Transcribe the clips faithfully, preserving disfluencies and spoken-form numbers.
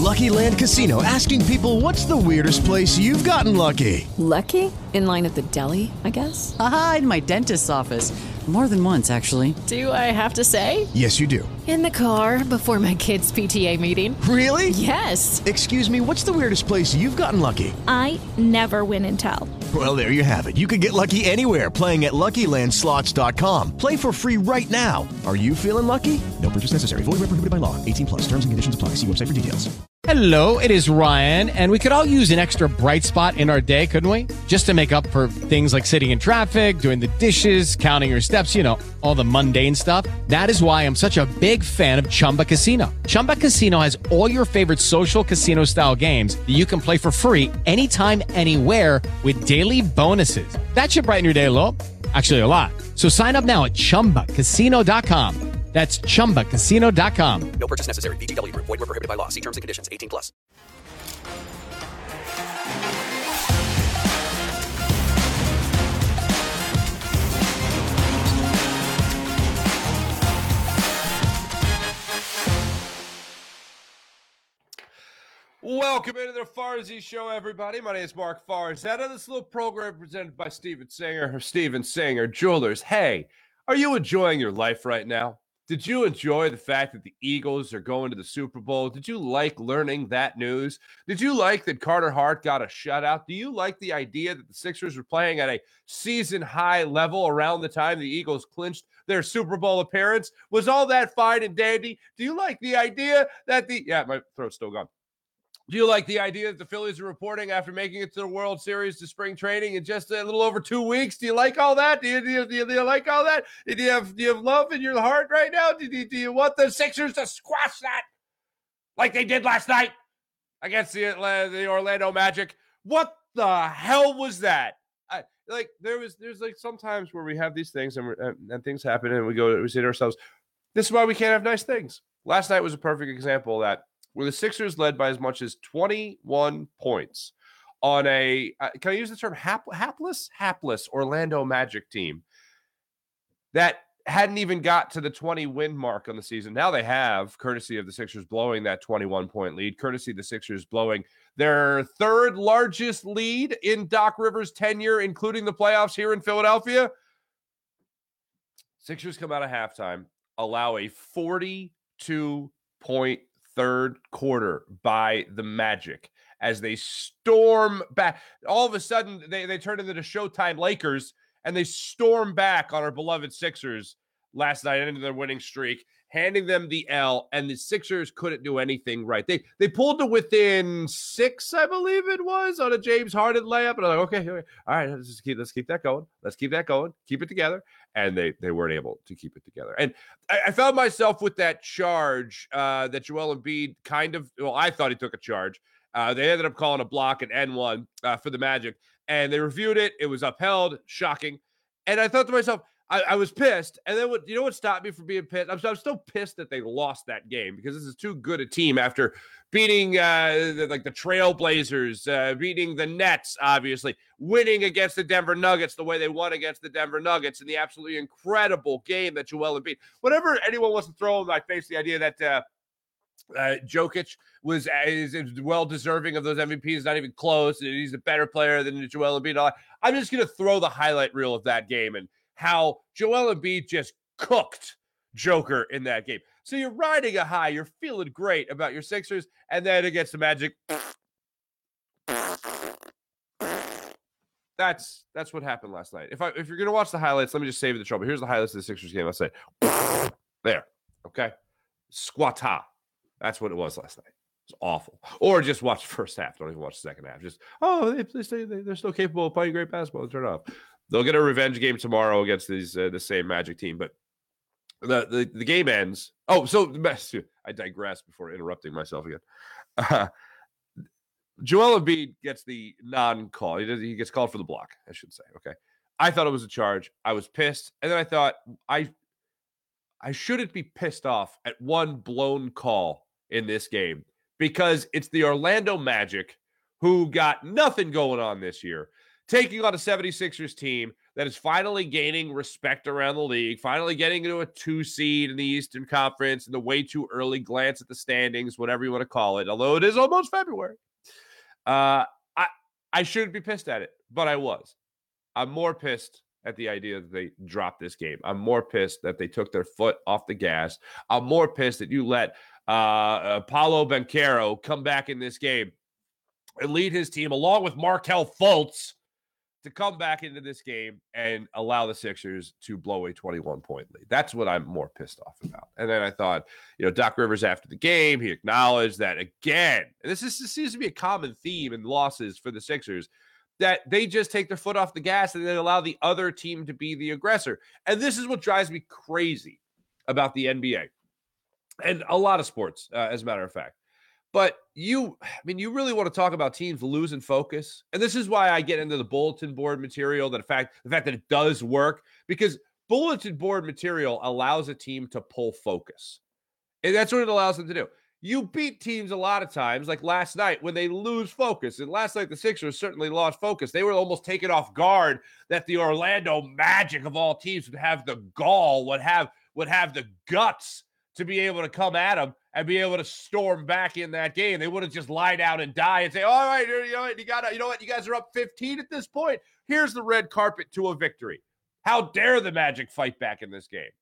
Lucky Land Casino, asking people, what's the weirdest place you've gotten lucky? Lucky? In line at the deli, I guess? Aha, in my dentist's office. More than once, actually. Do I have to say? Yes, you do. In the car before my kids' P T A meeting. Really? Yes. Excuse me, what's the weirdest place you've gotten lucky? I never win and tell. Well, there you have it. You can get lucky anywhere, playing at Lucky Land Slots dot com. Play for free right now. Are you feeling lucky? No purchase necessary. Void where prohibited by law. eighteen plus. Terms and conditions apply. See website for details. Hello, it is Ryan, and we could all use an extra bright spot in our day, couldn't we? Just to make up for things like sitting in traffic, doing the dishes, counting your steps, you know, all the mundane stuff. That is why I'm such a big fan of Chumba Casino. Chumba Casino has all your favorite social casino-style games that you can play for free anytime, anywhere with daily bonuses. That should brighten your day a little. Actually, a lot. So sign up now at chumba casino dot com. That's chumba casino dot com. No purchase necessary. V G W Group. Void where prohibited by law. See terms and conditions. eighteen plus. Welcome into the Farzy Show, everybody. My name is Mark Farzetta. This little program presented by Steven Singer, or Steven Singer Jewelers. Hey, are you enjoying your life right now? Did you enjoy the fact that the Eagles are going to the Super Bowl? Did you like learning that news? Did you like that Carter Hart got a shutout? Do you like the idea that the Sixers were playing at a season-high level around the time the Eagles clinched their Super Bowl appearance? Was all that fine and dandy? Do you like the idea that the – yeah, my throat's still gone. Do you like the idea that the Phillies are reporting after making it to the World Series to spring training in just a little over two weeks? Do you like all that? Do you, do you, do you, do you like all that? Do you, have, do you have love in your heart right now? Do you, do you want the Sixers to squash that like they did last night against the, the Orlando Magic? What the hell was that? I, like there was, there's like sometimes where we have these things and, and, and things happen and we go, we say to ourselves, this is why we can't have nice things. Last night was a perfect example of that, where the Sixers led by as much as twenty-one points on a, uh, can I use the term hap- hapless? Hapless Orlando Magic team that hadn't even got to the twenty-win mark on the season. Now they have, courtesy of the Sixers blowing that twenty-one-point lead, courtesy of the Sixers blowing their third largest lead in Doc Rivers' tenure, including the playoffs here in Philadelphia. Sixers come out of halftime, allow a forty-two-point third quarter by the Magic as they storm back. All of a sudden, they, they turn into the Showtime Lakers, and they storm back on our beloved Sixers last night into their winning streak, handing them the L, and the Sixers couldn't do anything right. They they pulled to within six, I believe it was, on a James Harden layup, and I'm like, okay, okay, all right, let's just keep let's keep that going. Let's keep that going. Keep it together. And they they weren't able to keep it together. And I, I found myself with that charge uh, that Joel Embiid kind of, well, I thought he took a charge. Uh, they ended up calling a block at N one uh, for the Magic, and they reviewed it. It was upheld. Shocking. And I thought to myself, I, I was pissed. And then what, you know what stopped me from being pissed? I'm, I'm still pissed that they lost that game because this is too good a team after beating uh, the, like the Trailblazers, uh, beating the Nets, obviously, winning against the Denver Nuggets the way they won against the Denver Nuggets in the absolutely incredible game that Joel Embiid. Whenever anyone wants to throw in my face the idea that uh, uh, Jokic was uh, is, is well deserving of those M V Ps, not even close, he's a better player than Joel Embiid. I'm just going to throw the highlight reel of that game and how Joel Embiid just cooked Joker in that game. So you're riding a high, you're feeling great about your Sixers, and then against the Magic, that's that's what happened last night. If I if you're gonna watch the highlights, let me just save you the trouble. Here's the highlights of the Sixers game. Let's say there, okay, squata. That's what it was last night. It's awful. Or just watch the first half. Don't even watch the second half. Just oh, they, they, they they're still capable of playing great basketball. Turn it off. They'll get a revenge game tomorrow against these uh, the same Magic team, but the, the the game ends. Oh, so I digress before interrupting myself again. Uh, Joel Embiid gets the non-call. He, does, he gets called for the block, I should say. Okay, I thought it was a charge. I was pissed, and then I thought I I shouldn't be pissed off at one blown call in this game because it's the Orlando Magic who got nothing going on this year, taking on a seventy-sixers team that is finally gaining respect around the league, finally getting into a two seed in the Eastern Conference, and the way too early glance at the standings, whatever you want to call it, although it is almost February. Uh, I, I shouldn't be pissed at it, but I was. I'm more pissed at the idea that they dropped this game. I'm more pissed that they took their foot off the gas. I'm more pissed that you let uh, uh, Paolo Banchero come back in this game and lead his team along with Markelle Fultz to come back into this game and allow the Sixers to blow a twenty-one point lead. That's what I'm more pissed off about. And then I thought, you know, Doc Rivers after the game, he acknowledged that again, and this, is, this seems to be a common theme in losses for the Sixers, that they just take their foot off the gas and then allow the other team to be the aggressor. And this is what drives me crazy about the N B A and a lot of sports, uh, as a matter of fact. But you, I mean, you really want to talk about teams losing focus. And this is why I get into the bulletin board material, that the fact, the fact that it does work, because bulletin board material allows a team to pull focus. And that's what it allows them to do. You beat teams a lot of times, like last night, when they lose focus. And last night, the Sixers certainly lost focus. They were almost taken off guard that the Orlando Magic of all teams would have the gall, would have, would have the guts to be able to come at them and be able to storm back in that game. They would have just lied out and die and say, all right, you know what, you got you know what, you guys are up fifteen at this point. Here's the red carpet to a victory. How dare the Magic fight back in this game?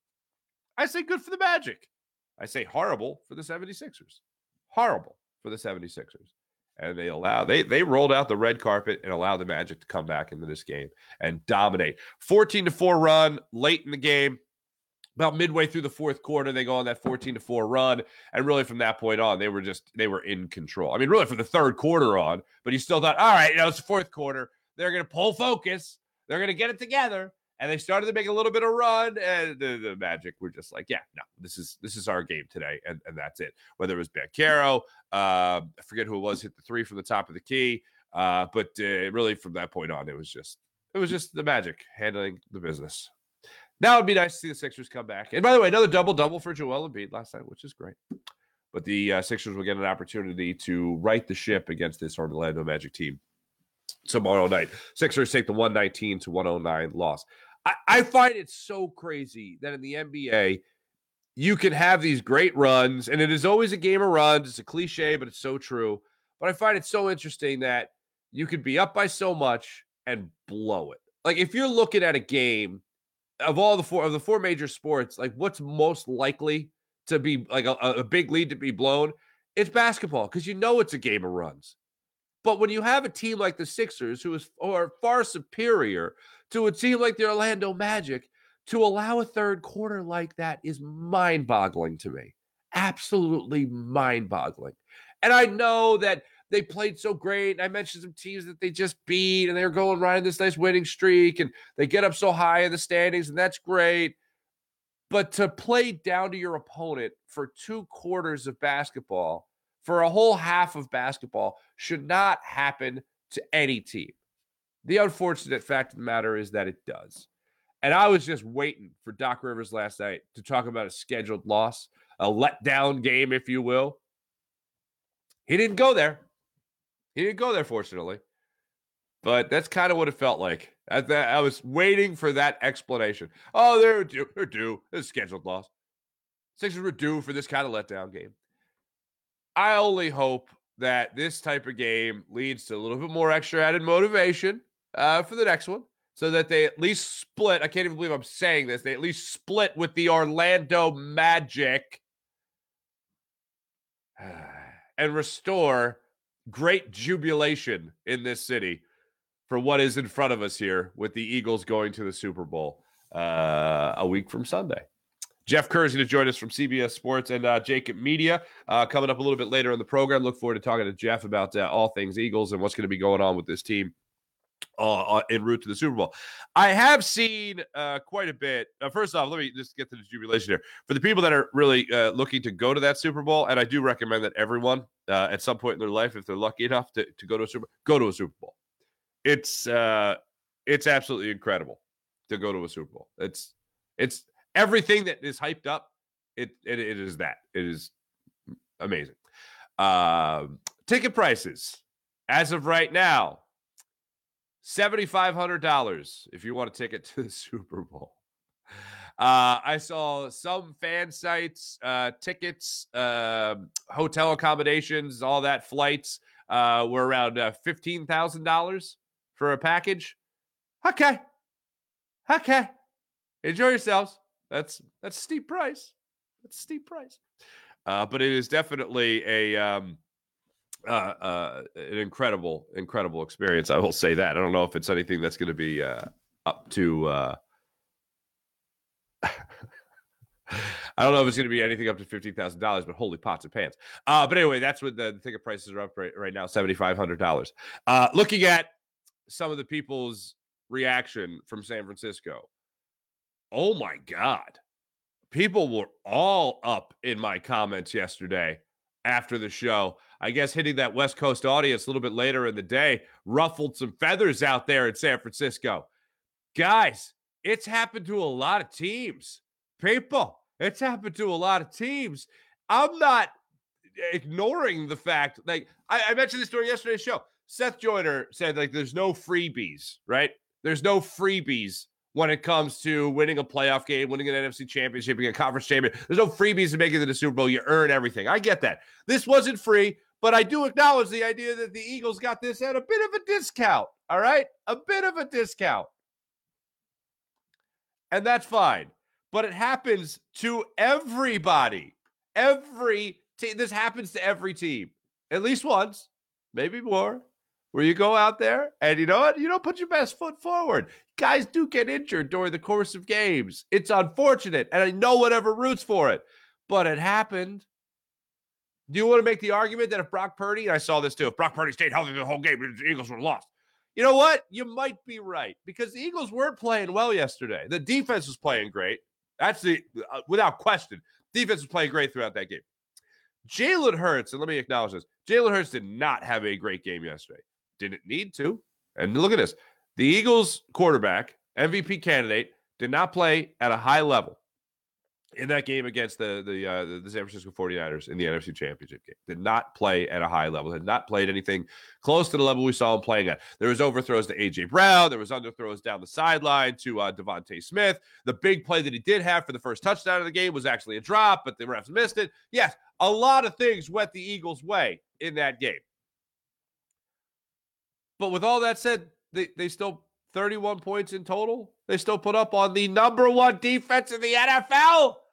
I say good for the Magic. I say horrible for the seventy-sixers. Horrible for the seventy-sixers. And they allow they they rolled out the red carpet and allowed the Magic to come back into this game and dominate. fourteen to four run late in the game. About midway through the fourth quarter, they go on that fourteen to four run. And really from that point on, they were just, they were in control. I mean, really from the third quarter on, but you still thought, all right, you know, it's the fourth quarter. They're going to pull focus. They're going to get it together. And they started to make a little bit of run, and the, the Magic were just like, yeah, no, this is this is our game today, and, and that's it. Whether it was Banchero, uh, I forget who it was, hit the three from the top of the key, uh, but uh, really from that point on, it was just it was just the Magic handling the business. Now it'd be nice to see the Sixers come back. And by the way, another double-double for Joel Embiid last night, which is great. But the uh, Sixers will get an opportunity to right the ship against this Orlando Magic team tomorrow night. Sixers take the one nineteen to one oh nine loss. I, I find it so crazy that in the N B A, you can have these great runs, and it is always a game of runs. It's a cliche, but it's so true. But I find it so interesting that you could be up by so much and blow it. Like, if you're looking at a game of all the four of the four major sports, like what's most likely to be like a, a big lead to be blown? It's basketball, because you know it's a game of runs. But when you have a team like the Sixers, who is who are far superior to a team like the Orlando Magic, to allow a third quarter like that is mind-boggling to me. Absolutely mind-boggling. And I know that they played so great. And I mentioned some teams that they just beat, and they were going riding this nice winning streak, and they get up so high in the standings, and that's great. But to play down to your opponent for two quarters of basketball, for a whole half of basketball, should not happen to any team. The unfortunate fact of the matter is that it does. And I was just waiting for Doc Rivers last night to talk about a scheduled loss, a letdown game, if you will. He didn't go there. He didn't go there, fortunately. But that's kind of what it felt like. I, th- I was waiting for that explanation. Oh, they're due. They're due. It's a scheduled loss. Sixers were due for this kind of letdown game. I only hope that this type of game leads to a little bit more extra added motivation uh, for the next one, so that they at least split. I can't even believe I'm saying this. They at least split with the Orlando Magic and restore great jubilation in this city for what is in front of us here with the Eagles going to the Super Bowl uh, a week from Sunday. Jeff Kerr is going to join us from C B S Sports and uh, Jacob Media uh, coming up a little bit later in the program. Look forward to talking to Jeff about uh, all things Eagles and what's going to be going on with this team uh, en route to the Super Bowl. I have seen uh, quite a bit. Uh, first off, let me just get to the jubilation here. For the people that are really uh, looking to go to that Super Bowl, and I do recommend that everyone uh, at some point in their life, if they're lucky enough to, to go to a Super Bowl, go to a Super Bowl. It's uh, it's absolutely incredible to go to a Super Bowl. It's it's everything that is hyped up. It it, it is that. It is amazing. Uh, ticket prices as of right now. seven thousand five hundred dollars if you want a ticket to the Super Bowl. Uh, I saw some fan sites, uh, tickets, uh, hotel accommodations, all that, flights uh, were around uh, fifteen thousand dollars for a package. Okay. Okay. Enjoy yourselves. That's that's a steep price. That's a steep price. Uh, but it is definitely a um, uh, uh, an incredible, incredible experience. I will say that. I don't know if it's anything that's going to be uh, up to. Uh, I don't know if it's going to be anything up to fifteen thousand dollars, but holy pots and pans. Uh, but anyway, that's what the, the ticket prices are up right, right now, seven thousand five hundred dollars. Uh, looking at some of the people's reaction from San Francisco. Oh, my God. People were all up in my comments yesterday after the show. I guess hitting that West Coast audience a little bit later in the day ruffled some feathers out there in San Francisco. Guys, it's happened to a lot of teams. People, it's happened to a lot of teams. I'm not ignoring the fact, like, I, I mentioned this during yesterday's show. Seth Joyner said, like, there's no freebies, right? There's no freebies when it comes to winning a playoff game, winning an N F C championship, being a conference champion. There's no freebies to make it to the Super Bowl. You earn everything. I get that. This wasn't free, but I do acknowledge the idea that the Eagles got this at a bit of a discount, all right? A bit of a discount. And that's fine. But it happens to everybody. Every team. This happens to every team. At least once, maybe more, where you go out there and you know what? You don't put your best foot forward. Guys do get injured during the course of games. It's unfortunate, and I know whatever roots for it, but it happened. Do you want to make the argument that if Brock Purdy, and I saw this too, if Brock Purdy stayed healthy the whole game, the Eagles would have lost? You know what? You might be right, because the Eagles weren't playing well yesterday. The defense was playing great. That's the, uh, without question, defense was playing great throughout that game. Jalen Hurts, and let me acknowledge this, Jalen Hurts did not have a great game yesterday. Didn't need to. And look at this. The Eagles quarterback, M V P candidate, did not play at a high level in that game against the the, uh, the San Francisco forty-niners in the N F C Championship game. Did not play at a high level. Had not played anything close to the level we saw him playing at. There was overthrows to A J Brown. There was underthrows down the sideline to uh, Devontae Smith. The big play that he did have for the first touchdown of the game was actually a drop, but the refs missed it. Yes, a lot of things went the Eagles' way in that game. But with all that said, they, they still thirty-one points in total. They still put up on the number one defense in the N F L.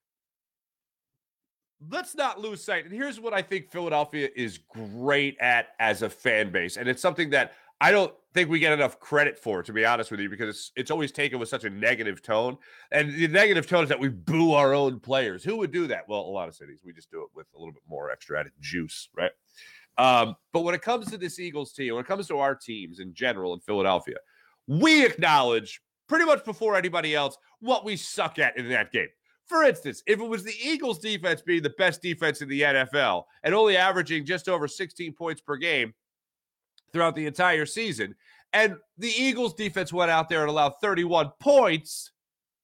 Let's not lose sight. And here's what I think Philadelphia is great at as a fan base. And it's something that I don't think we get enough credit for, to be honest with you, because it's, it's always taken with such a negative tone. And the negative tone is that we boo our own players. Who would do that? Well, a lot of cities. We just do it with a little bit more extra added juice, right? Um, but when it comes to this Eagles team, when it comes to our teams in general in Philadelphia, we acknowledge pretty much before anybody else what we suck at in that game. For instance, if it was the Eagles defense being the best defense in the N F L and only averaging just over sixteen points per game throughout the entire season, and the Eagles defense went out there and allowed thirty-one points,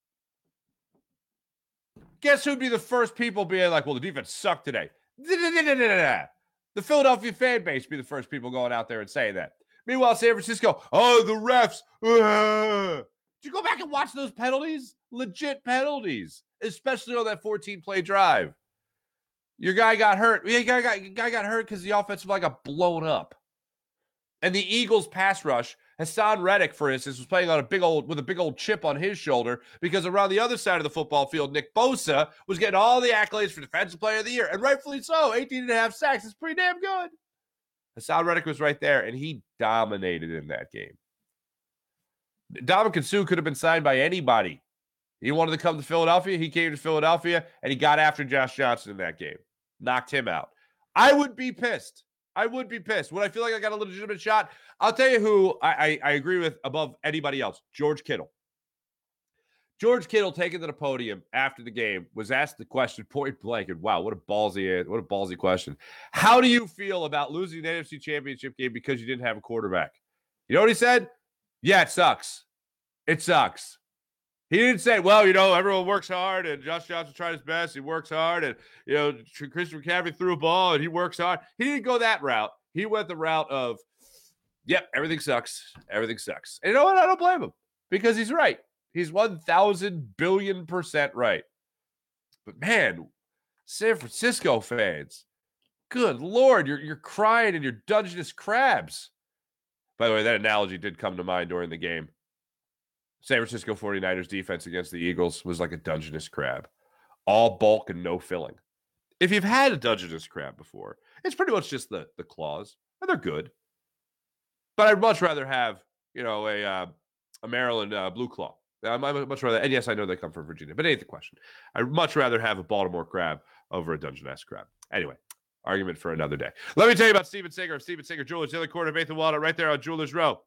guess who'd be the first people being like, well, the defense sucked today? The Philadelphia fan base be the first people going out there and saying that. Meanwhile, San Francisco, oh, the refs. Uh. Did you go back and watch those penalties? Legit penalties, especially on that fourteen-play drive. Your guy got hurt. Your guy got, your guy got hurt because the offensive line got blown up. And the Eagles pass rush, Hassan Reddick, for instance, was playing on a big old with a big old chip on his shoulder because around the other side of the football field, Nick Bosa was getting all the accolades for Defensive Player of the Year, and rightfully so. eighteen and a half sacks is pretty damn good. Hassan Reddick was right there, and he dominated in that game. Ndamukong Suh could have been signed by anybody. He wanted to come to Philadelphia. He came to Philadelphia, and he got after Josh Johnson in that game. Knocked him out. I would be pissed. I would be pissed. Would I feel like I got a legitimate shot? I'll tell you who I, I, I agree with above anybody else. George Kittle. George Kittle, taken to the podium after the game, was asked the question point blank, and wow, what a ballsy, what a ballsy question. How do you feel about losing the N F C Championship game because you didn't have a quarterback? You know what he said? Yeah, it sucks. It sucks. He didn't say, well, you know, everyone works hard, and Josh Johnson tried his best. He works hard, and, you know, Christian McCaffrey threw a ball, and he works hard. He didn't go that route. He went the route of, Yep, everything sucks. Everything sucks. And you know what? I don't blame him because he's right. He's one thousand billion percent right. But man, San Francisco fans, good Lord, you're, you're crying and you're Dungeness crabs. By the way, that analogy did come to mind during the game. San Francisco forty-niners defense against the Eagles was like a Dungeness crab. All bulk and no filling. If you've had a Dungeness crab before, it's pretty much just the, the claws, and they're good. But I'd much rather have, you know, a uh, a Maryland uh, Blue Claw. I'd much rather, and yes, I know they come from Virginia, but it ain't the question. I'd much rather have a Baltimore crab over a Dungeness crab. Anyway, argument for another day. Let me tell you about Steven Singer of Steven Singer Jewelers, the other corner of Eighth and Walnut, right there on Jewelers Row.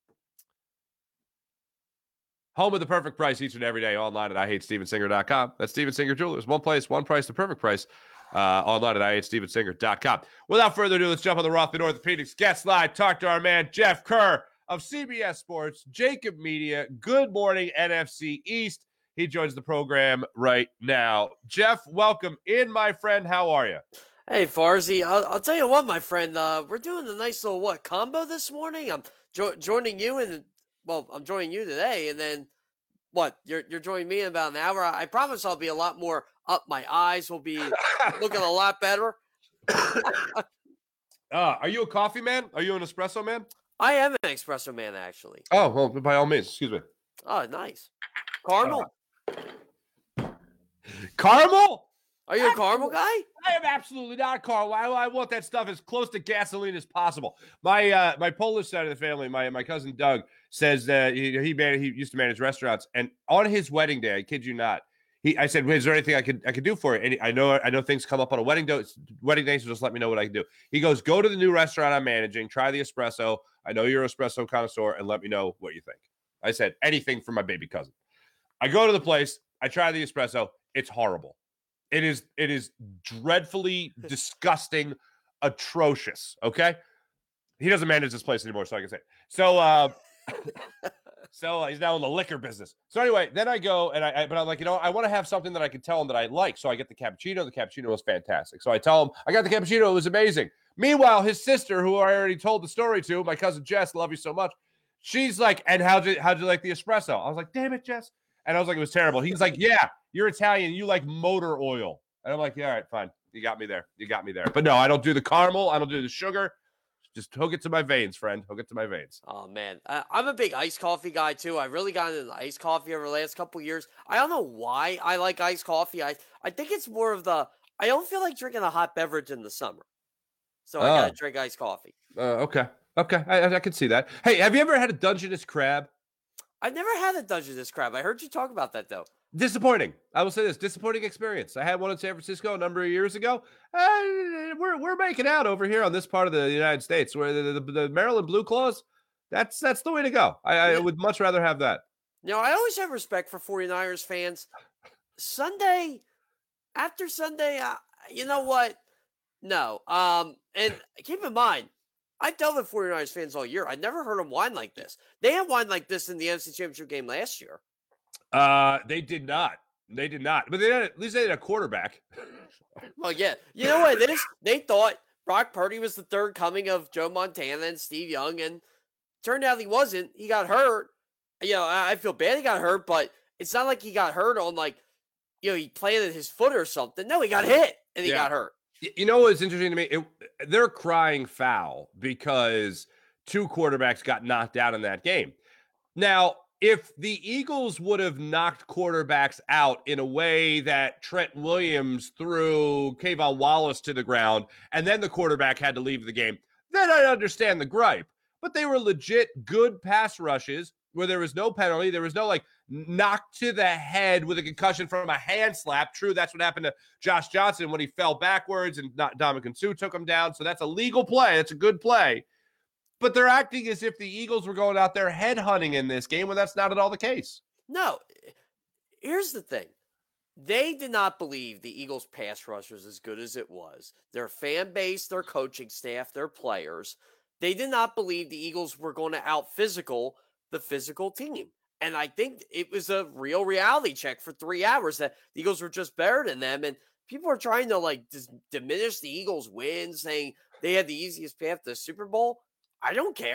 Home of the perfect price each and every day online at I hate steven singer dot com. That's Steven Singer Jewelers. One place, one price, the perfect price. Uh, online at I hate steven singer dot com. Without further ado, let's jump on the Rothman Orthopedics guest line. Talk to our man, Jeff Kerr of C B S Sports, Jacob Media. Good morning, N F C East. He joins the program right now. Jeff, welcome in, my friend. How are you? Hey, Farzy. I'll, I'll tell you what, my friend. Uh, we're doing a nice little, what, combo this morning? I'm jo- joining you, and, well, I'm joining you today, and then, what, you're you're joining me in about an hour. I, I promise I'll be a lot more up. My eyes will be looking a lot better. uh, are you a coffee man? Are you an espresso man? I am an espresso man, actually. Oh, well, by all means. Excuse me. Oh, nice. Caramel? Uh, caramel? Are you a caramel guy? I am absolutely not a caramel. I, I want that stuff as close to gasoline as possible. My uh, my Polish side of the family, my my cousin Doug, says that he he, man, he used to manage restaurants, and on his wedding day, I kid you not, he I said, "Is there anything I could I could do for you?" And he, I know I know things come up on a wedding day, wedding day, so just let me know what I can do. He goes, "Go to the new restaurant I'm managing, try the espresso. I know you're an espresso connoisseur, and let me know what you think." I said, "Anything for my baby cousin." I go to the place, I try the espresso. It's horrible. It is it is dreadfully disgusting, atrocious. Okay, he doesn't manage this place anymore, so I can say it. So, uh, so uh, he's now in the liquor business. So anyway, then I go and I, I but I'm like, you know, I want to have something that I can tell him that I like. So I get the cappuccino. The cappuccino was fantastic. So I tell him I got the cappuccino. It was amazing. Meanwhile, his sister, who I already told the story to, my cousin Jess, love you so much. She's like, and how'd you how'd you like the espresso? I was like, damn it, Jess. And I was like, it was terrible. He's like, yeah, you're Italian. You like motor oil. And I'm like, yeah, all right, fine. You got me there. You got me there. But no, I don't do the caramel. I don't do the sugar. Just hook it to my veins, friend. Hook it to my veins. Oh, man. I, I'm a big iced coffee guy, too. I really got into iced coffee over the last couple years. I don't know why I like iced coffee. I, I think it's more of the, I don't feel like drinking a hot beverage in the summer. So I Oh. got to drink iced coffee. Uh, okay. Okay. I, I, I can see that. Hey, have you ever had a Dungeness crab? I've never had a Dungeness crab. I heard you talk about that, though. Disappointing. I will say this. Disappointing experience. I had one in San Francisco a number of years ago. Uh, we're we're making out over here on this part of the United States where the, the, the Maryland Blue Claws, that's that's the way to go. I, I would much rather have that. You know, I always have respect for forty-niners fans. Sunday, after Sunday, uh, you know what? No. Um, and keep in mind, I've dealt with forty-niners fans all year. I never heard them whine like this. They had whine like this in the N F C Championship game last year. Uh, they did not. They did not. But they had, at least they had a quarterback. Well, yeah. You know what it is? They thought Brock Purdy was the third coming of Joe Montana and Steve Young, and turned out he wasn't. He got hurt. You know, I I feel bad he got hurt, but it's not like he got hurt on, like, you know, he planted his foot or something. No, he got hit, and he Yeah. got hurt. Y- You know what's interesting to me? It, they're crying foul because two quarterbacks got knocked out in that game. Now, if the Eagles would have knocked quarterbacks out in a way that Trent Williams threw Kayvon Wallace to the ground and then the quarterback had to leave the game, then I understand the gripe. But they were legit good pass rushes where there was no penalty. There was no, like, knock to the head with a concussion from a hand slap. True, that's what happened to Josh Johnson when he fell backwards and not Ndamukong Suh took him down. So that's a legal play. That's a good play. But they're acting as if the Eagles were going out there head hunting in this game when that's not at all the case. No. Here's the thing. They did not believe the Eagles' pass rush was as good as it was. Their fan base, their coaching staff, their players, they did not believe the Eagles were going to out-physical the physical team. And I think it was a real reality check for three hours that the Eagles were just better than them. And people are trying to, like, dis- diminish the Eagles' win, saying they had the easiest path to the Super Bowl. I don't care.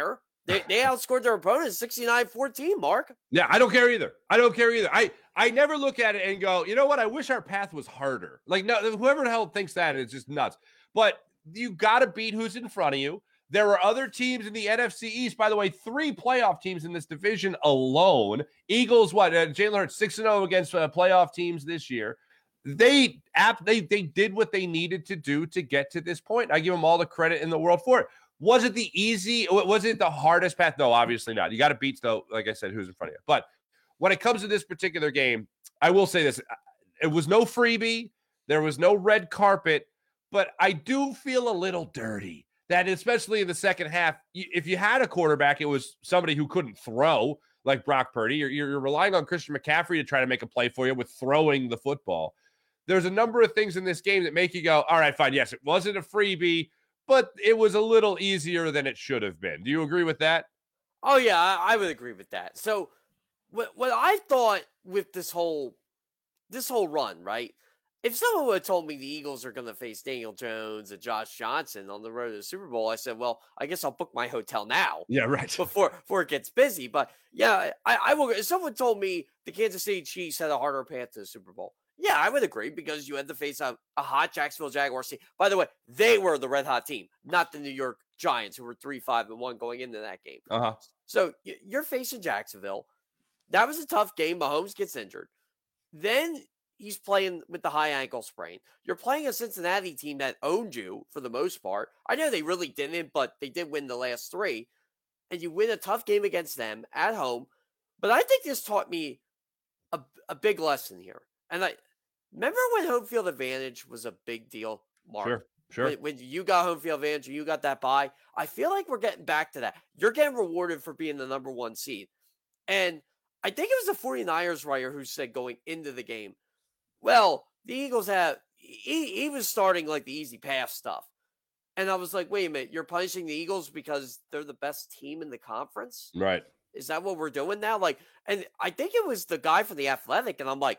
They they outscored their opponents sixty-nine fourteen, Mark. Yeah, I don't care either. I don't care either. I, I never look at it and go, you know what? I wish our path was harder. Like, no, whoever the hell thinks that is just nuts. But you got to beat who's in front of you. There are other teams in the N F C East. By the way, three playoff teams in this division alone. Eagles, what? Uh, Jalen Hurts six and oh against uh, playoff teams this year. They, app, they, they did what they needed to do to get to this point. I give them all the credit in the world for it. Was it the easy? Was it the hardest path? No, obviously not. You got to beat, though, like I said, who's in front of you. But when it comes to this particular game, I will say this. It was no freebie. There was no red carpet. But I do feel a little dirty that, especially in the second half, if you had a quarterback, it was somebody who couldn't throw like Brock Purdy. You're, you're relying on Christian McCaffrey to try to make a play for you with throwing the football. There's a number of things in this game that make you go, all right, fine. Yes, it wasn't a freebie, but it was a little easier than it should have been. Do you agree with that? Oh, yeah, I, I would agree with that. So what what I thought with this whole this whole run, right? If someone would have told me the Eagles are going to face Daniel Jones and Josh Johnson on the road to the Super Bowl, I said, well, I guess I'll book my hotel now. Yeah, right. Before, before it gets busy. But, yeah, I, I will. If someone told me the Kansas City Chiefs had a harder path to the Super Bowl, yeah, I would agree because you had to face a, a hot Jacksonville Jaguars team. By the way, they were the red hot team, not the New York Giants, who were three five and one going into that game. Uh-huh. So you're facing Jacksonville. That was a tough game. Mahomes gets injured. Then he's playing with the high ankle sprain. You're playing a Cincinnati team that owned you for the most part. I know they really didn't, but they did win the last three. And you win a tough game against them at home. But I think this taught me a, a big lesson here. And I remember when home field advantage was a big deal, Mark? Sure, sure. When, when you got home field advantage, you got that bye. I feel like we're getting back to that. You're getting rewarded for being the number one seed. And I think it was the 49ers writer who said going into the game, well, the Eagles have, he, he was starting like the easy pass stuff. And I was like, wait a minute, you're punishing the Eagles because they're the best team in the conference? Right. Is that what we're doing now? Like, and I think it was the guy from The Athletic, and I'm like,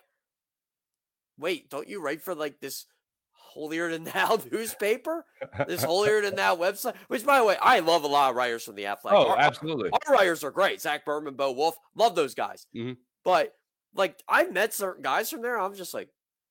wait, don't you write for like this holier than thou newspaper? This holier than thou website? Which, by the way, I love a lot of writers from The Athletic. Oh, our, absolutely. Our, our writers are great. Zach Berman, Bo Wolf, love those guys. Mm-hmm. But like, I've met certain guys from there. I'm just like,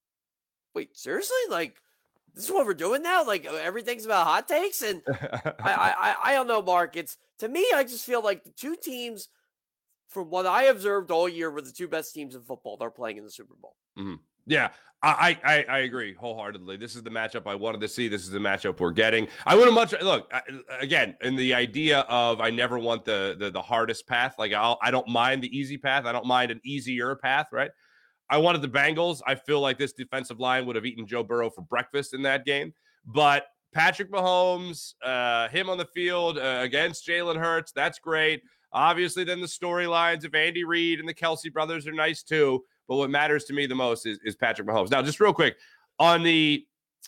wait, seriously? Like, this is what we're doing now? Like, everything's about hot takes? And I, I, I don't know, Mark. It's, to me, I just feel like the two teams, from what I observed all year, were the two best teams in football. They're playing in the Super Bowl. Mm-hmm. Yeah, I, I I agree wholeheartedly. This is the matchup I wanted to see. This is the matchup we're getting. I would have much look again in the idea of I never want the the, the hardest path. Like I'll, I don't mind the easy path. I don't mind an easier path. Right. I wanted the Bengals. I feel like this defensive line would have eaten Joe Burrow for breakfast in that game. But Patrick Mahomes, uh, him on the field uh, against Jalen Hurts, that's great. Obviously, then the storylines of Andy Reid and the Kelsey brothers are nice too. But what matters to me the most is, is Patrick Mahomes. Now, just real quick, on the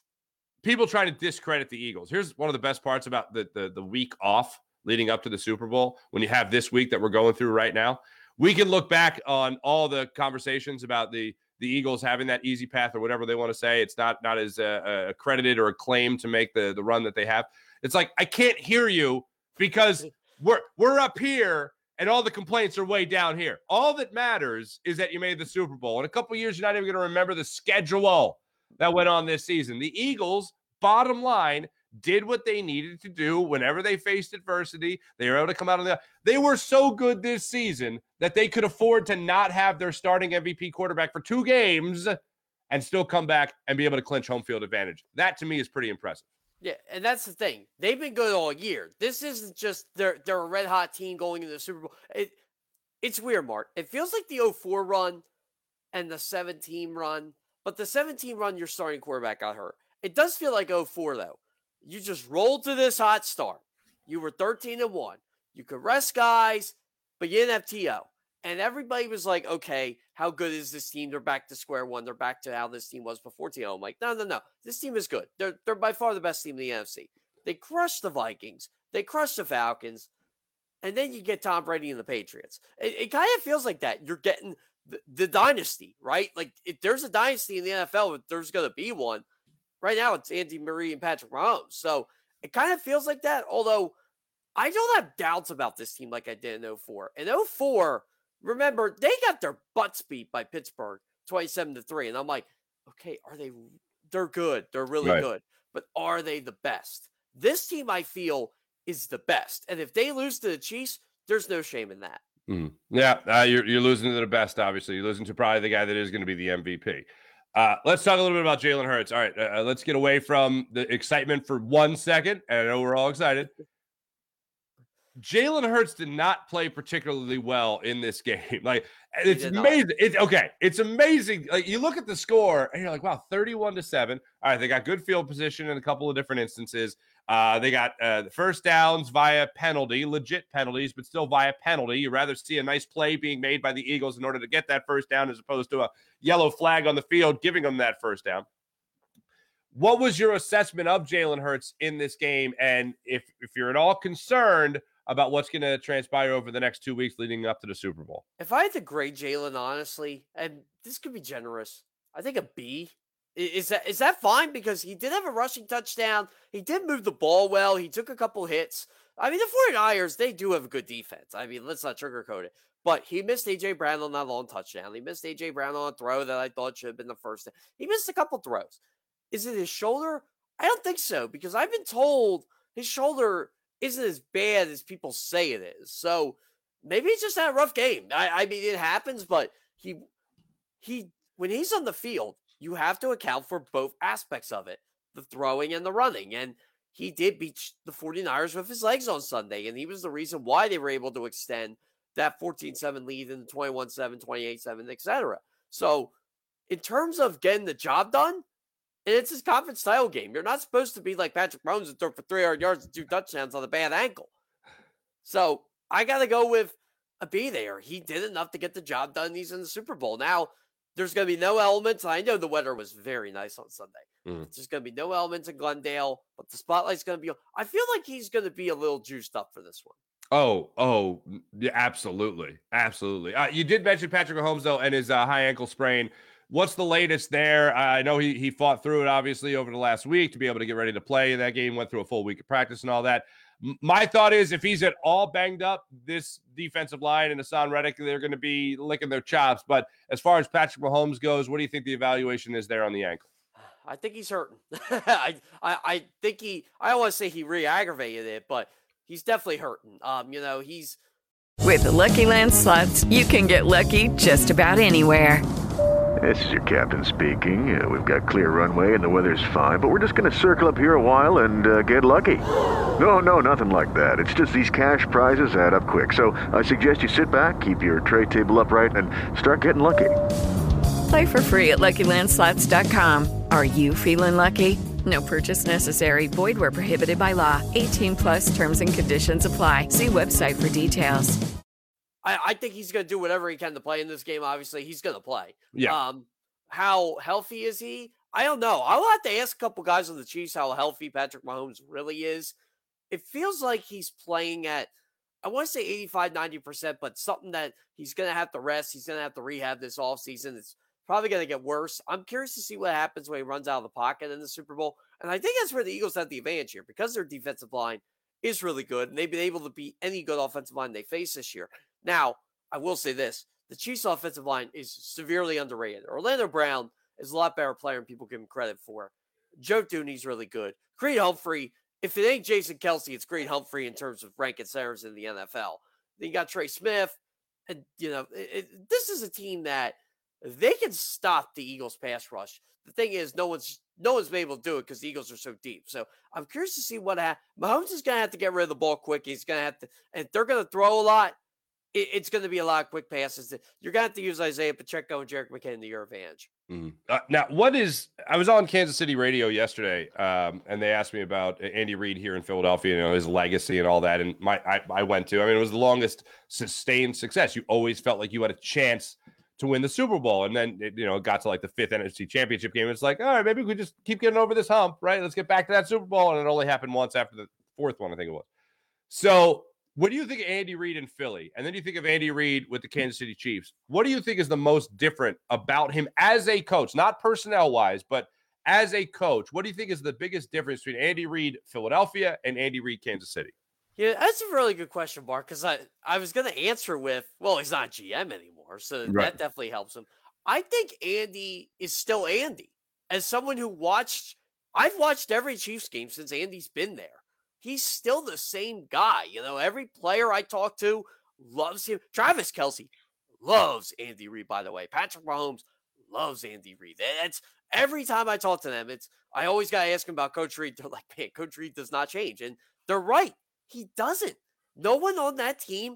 people trying to discredit the Eagles, here's one of the best parts about the, the, the week off leading up to the Super Bowl, when you have this week that we're going through right now. We can look back on all the conversations about the, the Eagles having that easy path or whatever they want to say. It's not, not as uh, accredited or acclaimed to make the, the run that they have. It's like, I can't hear you because we're we're up here and all the complaints are way down here. All that matters is that you made the Super Bowl. In a couple of years, you're not even going to remember the schedule that went on this season. The Eagles, bottom line, did what they needed to do whenever they faced adversity. They were able to come out on the – they were so good this season that they could afford to not have their starting M V P quarterback for two games and still come back and be able to clinch home field advantage. That, to me, is pretty impressive. Yeah, and that's the thing. They've been good all year. This isn't just they're they're a red hot team going into the Super Bowl. It it's weird, Mark. It feels like the oh four run and the seventeen run, but the seventeen run, your starting quarterback got hurt. It does feel like oh four though. You just rolled to this hot start. You were thirteen and one. You could rest guys, but you didn't have T O. And everybody was like, okay, how good is this team? They're back to square one. They're back to how this team was before T O. I'm like, no, no, no. This team is good. They're they're by far the best team in the N F C. They crushed the Vikings. They crushed the Falcons. And then you get Tom Brady and the Patriots. It, it kind of feels like that. You're getting the, the dynasty, right? Like, if there's a dynasty in the N F L, if there's going to be one. Right now, it's Andy Murray and Patrick Mahomes. So it kind of feels like that. Although I don't have doubts about this team like I did in oh four. In oh four, remember, they got their butts beat by Pittsburgh twenty-seven to three. And I'm like, okay, are they – they're good. They're really Right. good. But are they the best? This team, I feel, is the best. And if they lose to the Chiefs, there's no shame in that. Mm. Yeah, uh, you're, you're losing to the best, obviously. You're losing to probably the guy that is going to be the M V P. Uh, let's talk a little bit about Jalen Hurts. All right, uh, let's get away from the excitement for one second. And I know we're all excited. Jalen Hurts did not play particularly well in this game. Like, it's amazing. It's okay. It's amazing. Like, you look at the score and you're like, wow, thirty-one to seven. All right, they got good field position in a couple of different instances. Uh, they got uh, first downs via penalty, legit penalties, but still via penalty. You'd rather see a nice play being made by the Eagles in order to get that first down as opposed to a yellow flag on the field giving them that first down. What was your assessment of Jalen Hurts in this game? And if if you're at all concerned about what's going to transpire over the next two weeks leading up to the Super Bowl? If I had to grade Jalen, honestly, and this could be generous, I think a B. Is that is that fine? Because he did have a rushing touchdown. He did move the ball well. He took a couple hits. I mean, the 49ers, they do have a good defense. I mean, let's not sugarcoat it. But he missed A J. Brown on that long touchdown. He missed A J. Brown on a throw that I thought should have been the first. He missed a couple throws. Is it his shoulder? I don't think so, because I've been told his shoulder isn't as bad as people say it is. So maybe he just had a rough game. I, I mean, it happens, but he he when he's on the field, you have to account for both aspects of it, the throwing and the running. And he did beat the 49ers with his legs on Sunday, and he was the reason why they were able to extend that fourteen seven lead into twenty-one seven, twenty-eight seven, et cetera. So in terms of getting the job done, and it's his conference title game, you're not supposed to be like Patrick Mahomes and throw for three hundred yards and two touchdowns on a bad ankle. So I got to go with a B there. He did enough to get the job done. He's in the Super Bowl. Now, there's going to be no elements. I know the weather was very nice on Sunday. Mm. There's going to be no elements in Glendale, but the spotlight's going to be. I feel like he's going to be a little juiced up for this one. Oh, oh, yeah, absolutely. Absolutely. Uh, you did mention Patrick Mahomes, though, and his uh, high ankle sprain. What's the latest there? I know he he fought through it, obviously, over the last week to be able to get ready to play in that game, went through a full week of practice and all that. My thought is if he's at all banged up, this defensive line and Hassan Reddick, they're going to be licking their chops. But as far as Patrick Mahomes goes, what do you think the evaluation is there on the ankle? I think he's hurting. I, I I think he – I don't want to say he re-aggravated it, but he's definitely hurting. Um, You know, he's – With the Lucky Land Slots, you can get lucky just about anywhere. This is your captain speaking. Uh, we've got clear runway and the weather's fine, but we're just going to circle up here a while and uh, get lucky. No, no, nothing like that. It's just these cash prizes add up quick. So I suggest you sit back, keep your tray table upright, and start getting lucky. Play for free at Lucky Land Slots dot com. Are you feeling lucky? No purchase necessary. Void where prohibited by law. eighteen plus terms and conditions apply. See website for details. I, I think he's going to do whatever he can to play in this game. Obviously, he's going to play. Yeah. Um, how healthy is he? I don't know. I'll have to ask a couple guys on the Chiefs how healthy Patrick Mahomes really is. It feels like he's playing at, I want to say eighty-five, ninety percent, but something that he's going to have to rest. He's going to have to rehab this offseason. It's probably going to get worse. I'm curious to see what happens when he runs out of the pocket in the Super Bowl. And I think that's where the Eagles have the advantage here because their defensive line is really good, and they've been able to beat any good offensive line they face this year. Now, I will say this. The Chiefs' offensive line is severely underrated. Orlando Brown is a lot better player than people give him credit for. Joe Thuney's really good. Creed Humphrey, if it ain't Jason Kelce, it's Creed Humphrey in terms of ranking centers in the N F L. Then you got Trey Smith. And, you know, it, it, this is a team that they can stop the Eagles' pass rush. The thing is, no one's no one's been able to do it because the Eagles are so deep. So I'm curious to see what happens. Mahomes is going to have to get rid of the ball quick. He's going to have to, and if they're going to throw a lot, it's going to be a lot of quick passes. You're going to have to use Isaiah Pacheco and Jerick McKinnon to your advantage. Mm-hmm. Uh, now, what is – I was on Kansas City radio yesterday, um, and they asked me about Andy Reid here in Philadelphia, you know, his legacy and all that, and my I, I went to – I mean, it was the longest sustained success. You always felt like you had a chance to win the Super Bowl, and then, it, you know, it got to, like, the fifth N F C Championship game. It's like, all right, maybe we just keep getting over this hump, right? Let's get back to that Super Bowl, and it only happened once after the fourth one, I think it was. So – what do you think of Andy Reid in Philly? And then you think of Andy Reid with the Kansas City Chiefs. What do you think is the most different about him as a coach, not personnel-wise, but as a coach? What do you think is the biggest difference between Andy Reid, Philadelphia, and Andy Reid, Kansas City? Yeah, that's a really good question, Mark, because I, I was going to answer with, well, he's not G M anymore, so Right. that definitely helps him. I think Andy is still Andy. As someone who watched, I've watched every Chiefs game since Andy's been there. He's still the same guy. You know, every player I talk to loves him. Travis Kelce loves Andy Reid, by the way. Patrick Mahomes loves Andy Reid. That's every time I talk to them, it's I always got to ask them about Coach Reid. They're like, man, Coach Reid does not change. And they're right. He doesn't. No one on that team,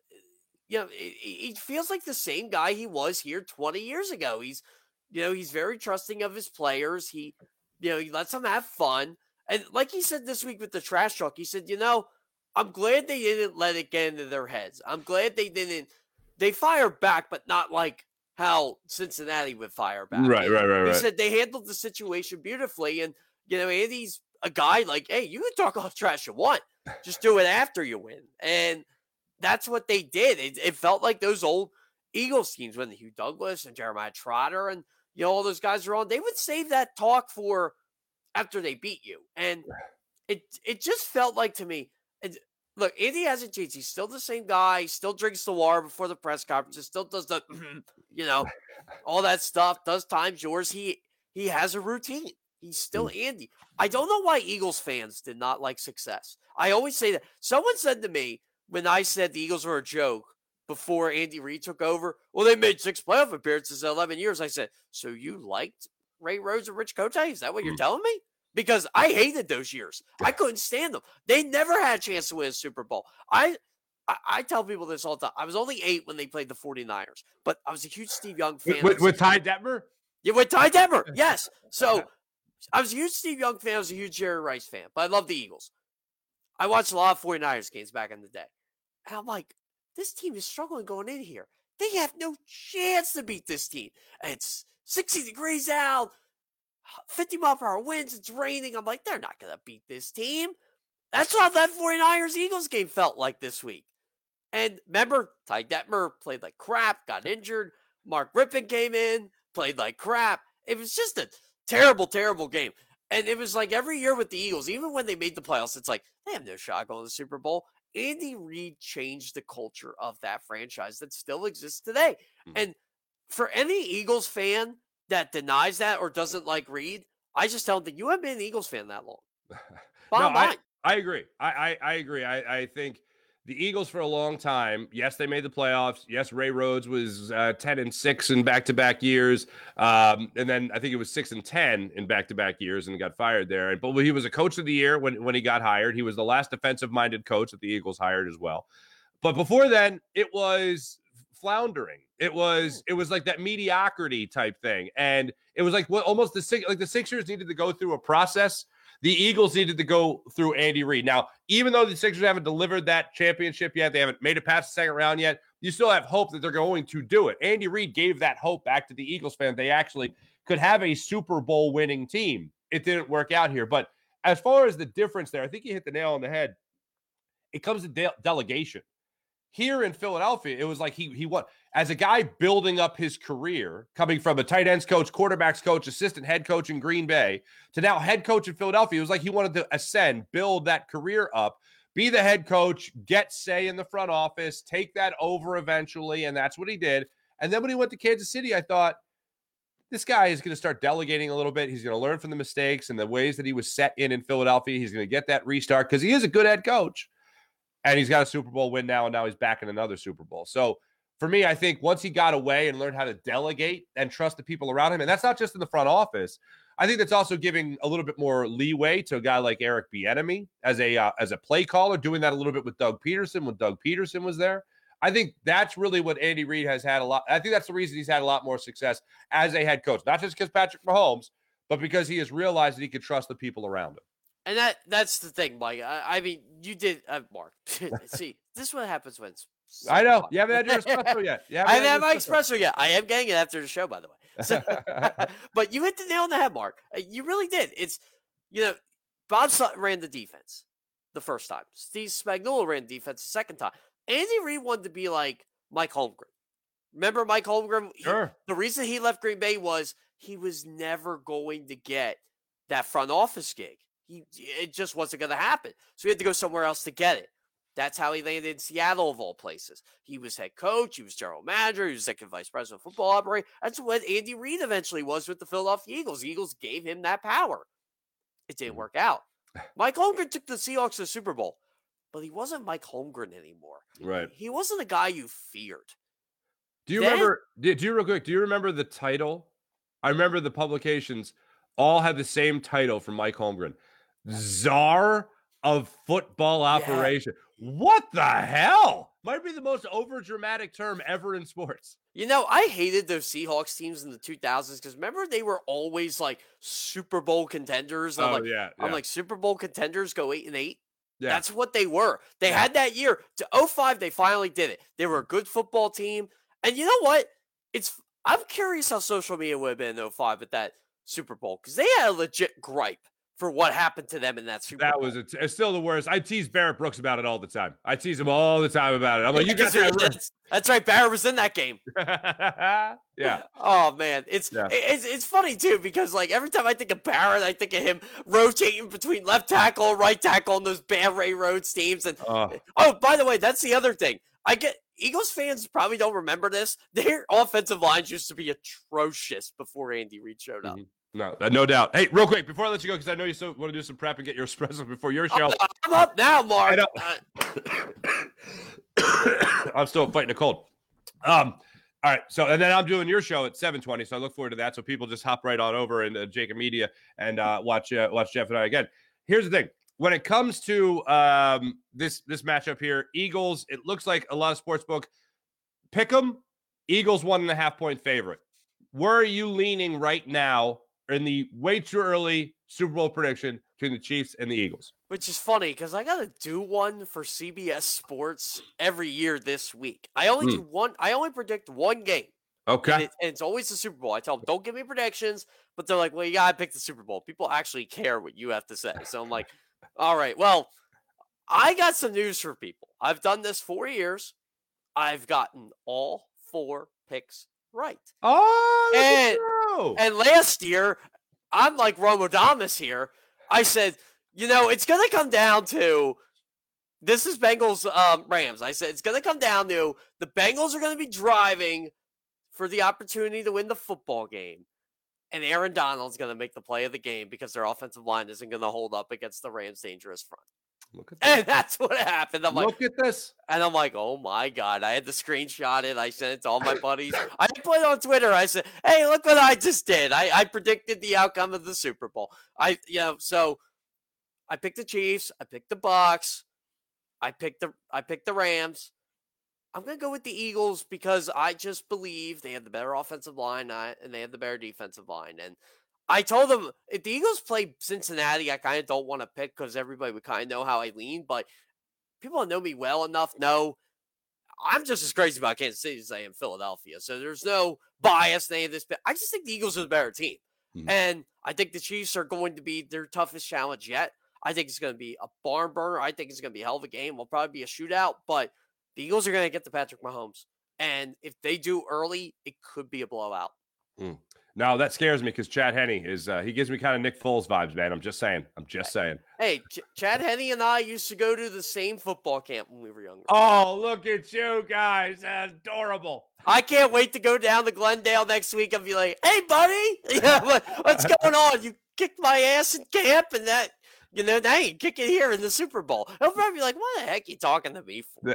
you know, he feels like the same guy he was here twenty years ago. He's, you know, he's very trusting of his players. He, you know, he lets them have fun. And like he said this week with the trash talk, he said, you know, I'm glad they didn't let it get into their heads. I'm glad they didn't. They fire back, but not like how Cincinnati would fire back. Right, right, right, He right. said they handled the situation beautifully. And, you know, Andy's a guy like, hey, you can talk all trash you want. Just do it after you win. And that's what they did. It, it felt like those old Eagles teams when Hugh Douglas and Jeremiah Trotter and, you know, all those guys were on. They would save that talk for after they beat you. And it it just felt like to me, and look, Andy hasn't changed. He's still the same guy. He still drinks the water before the press conferences, still does the, you know, all that stuff, does times yours. He he has a routine. He's still Andy. I don't know why Eagles fans did not like success. I always say that. Someone said to me when I said the Eagles were a joke before Andy Reid took over, well, they made six playoff appearances in eleven years. I said, so you liked Ray Rhodes and Rich Kotite? Is that what you're telling me? Because I hated those years. I couldn't stand them. They never had a chance to win a Super Bowl. I, I I tell people this all the time. I was only eight when they played the 49ers, but I was a huge Steve Young fan. With, with, with Ty Detmer? Yeah, with Ty Detmer, yes. So I was a huge Steve Young fan. I was a huge Jerry Rice fan, but I love the Eagles. I watched a lot of 49ers games back in the day. And I'm like, this team is struggling going in here. They have no chance to beat this team. It's sixty degrees out, fifty mile per hour winds, it's raining. I'm like, they're not going to beat this team. That's how that 49ers Eagles game felt like this week. And remember, Ty Detmer played like crap, got injured. Mark Rippon came in, played like crap. It was just a terrible, terrible game. And it was like every year with the Eagles, even when they made the playoffs, it's like, they have no shot going to the Super Bowl. Andy Reid changed the culture of that franchise that still exists today. Mm-hmm. And for any Eagles fan that denies that or doesn't like Reid, I just tell them that you haven't been an Eagles fan that long. Bottom no, line. I, I agree. I, I, I agree. I, I think the Eagles for a long time, yes, they made the playoffs. Yes, Ray Rhodes was uh, ten and six in back-to-back years. Um, and then I think it was six and ten in back-to-back years and got fired there. But he was a coach of the year when, when he got hired. He was the last defensive-minded coach that the Eagles hired as well. But before then, it was floundering. It was it was like that mediocrity type thing. And it was like what almost the like the Sixers needed to go through a process. The Eagles needed to go through Andy Reid. Now, even though the Sixers haven't delivered that championship yet, they haven't made it past the second round yet, you still have hope that they're going to do it. Andy Reid gave that hope back to the Eagles fans. They actually could have a Super Bowl winning team. It didn't work out here. But as far as the difference there, I think you hit the nail on the head. It comes to de- delegation. Here in Philadelphia, it was like he he won as a guy building up his career, coming from a tight ends coach, quarterbacks coach, assistant head coach in Green Bay to now head coach in Philadelphia. It was like he wanted to ascend, build that career up, be the head coach, get say in the front office, take that over eventually, and that's what he did. And then when he went to Kansas City, I thought, this guy is going to start delegating a little bit. He's going to learn from the mistakes and the ways that he was set in in Philadelphia. He's going to get that restart because he is a good head coach. And he's got a Super Bowl win now, and now he's back in another Super Bowl. So for me, I think once he got away and learned how to delegate and trust the people around him, and that's not just in the front office, I think that's also giving a little bit more leeway to a guy like Eric Bieniemy as a uh, as a play caller, doing that a little bit with Doug Peterson when Doug Peterson was there. I think that's really what Andy Reid has had a lot. I think that's the reason he's had a lot more success as a head coach, not just because Patrick Mahomes, but because he has realized that he can trust the people around him. And that that's the thing, Mike. I, I mean, you did, uh, Mark. See, this is what happens when it's I know. You haven't had your espresso yet. You I haven't had my espresso yet. I am getting it after the show, by the way. So, but you hit the nail on the head, Mark. You really did. It's, you know, Bob Sutton ran the defense the first time. Steve Spagnuolo ran the defense the second time. Andy Reid wanted to be like Mike Holmgren. Remember Mike Holmgren? Sure. He, the reason he left Green Bay was he was never going to get that front office gig. He, it just wasn't going to happen. So he had to go somewhere else to get it. That's how he landed in Seattle, of all places. He was head coach. He was general manager. He was second vice president of football operations. That's what Andy Reid eventually was with the Philadelphia Eagles. The Eagles gave him that power. It didn't work out. Mike Holmgren took the Seahawks to the Super Bowl, but he wasn't Mike Holmgren anymore. Right. He wasn't a guy you feared. Do you Then- remember, do do you real quick, do you remember the title? I remember the publications all had the same title from Mike Holmgren. Czar of football operation. What the hell? Might be the most overdramatic term ever in sports. You know, I hated those Seahawks teams in the two thousands because remember they were always like Super Bowl contenders. And I'm Oh, like, yeah, I'm yeah. like Super Bowl contenders go eight and eight. Yeah. That's what they were. They had that year to oh five. They finally did it. They were a good football team. And you know what? It's I'm curious how social media would have been in oh five at that Super Bowl because they had a legit gripe for what happened to them in that Super That Bowl. was a t- it's still the worst. I tease Barrett Brooks about it all the time. I tease him all the time about it. I'm like, you got that right. that's, that's right. Barrett was in that game. Yeah. Oh man, it's Yeah. it's it's funny too because like every time I think of Barrett, I think of him rotating between left tackle, right tackle, on those bad Ray Rhodes teams. And Oh. oh, by the way, that's the other thing. I get Eagles fans probably don't remember this. Their offensive lines used to be atrocious before Andy Reid showed up. Mhm. No, uh, no doubt. Hey, real quick before I let you go, because I know you still want to do some prep and get your espresso before your show. I'm, I'm up now, Mark. I know. I'm still fighting a cold. Um, all right. So, and then I'm doing your show at seven twenty. So I look forward to that. So people just hop right on over and uh, Jacob Media and uh, watch uh, watch Jeff and I again. Here's the thing: when it comes to um, this this matchup here, Eagles. It looks like a lot of sportsbook pick 'em. Eagles one and a half point favorite. Where are you leaning right now in the way too early Super Bowl prediction between the Chiefs and the Eagles? Which is funny because I gotta do one for C B S Sports every year this week. I only Hmm. do one. I only predict one game. Okay. And, it, and it's always the Super Bowl. I tell them, don't give me predictions, but they're like, well, you gotta pick the Super Bowl. People actually care what you have to say. So I'm like, all right, well, I got some news for people. I've done this four years. I've gotten all four picks right. Oh, and, true. and last year, I'm like Romodamus here. I said, you know, it's going to come down to, this is Bengals um, Rams. I said, it's going to come down to the Bengals are going to be driving for the opportunity to win the football game. And Aaron Donald's going to make the play of the game because their offensive line isn't going to hold up against the Rams' dangerous front. Look at that. And that's what happened. I'm like, Look at this. and I'm like, oh my God. I had to screenshot it. I sent it to all my buddies. I put it on Twitter. I said, hey, look what I just did. I, I predicted the outcome of the Super Bowl. I, you know, so I picked the Chiefs. I picked the Bucs. I picked the, I picked the Rams. I'm going to go with the Eagles because I just believe they have the better offensive line and they have the better defensive line. And I told them if the Eagles play Cincinnati, I kind of don't want to pick because everybody would kind of know how I lean. But people that know me well enough know I'm just as crazy about Kansas City as I am Philadelphia. So there's no bias in any of this. I just think the Eagles are the better team. Mm-hmm. And I think the Chiefs are going to be their toughest challenge yet. I think it's going to be a barn burner. I think it's going to be a hell of a game. It'll probably be a shootout. But the Eagles are going to get to Patrick Mahomes. And if they do early, it could be a blowout. Mm. No, that scares me because Chad Henne is, uh, he gives me kind of Nick Foles vibes, man. I'm just saying. I'm just saying. Hey, Ch- Chad Henne and I used to go to the same football camp when we were younger. Oh, look at you guys. That's adorable. I can't wait to go down to Glendale next week and be like, hey, buddy, yeah, what, what's going on? You kicked my ass in camp and that, you know, now you kick it here in the Super Bowl. He'll probably be like, what the heck are you talking to me for?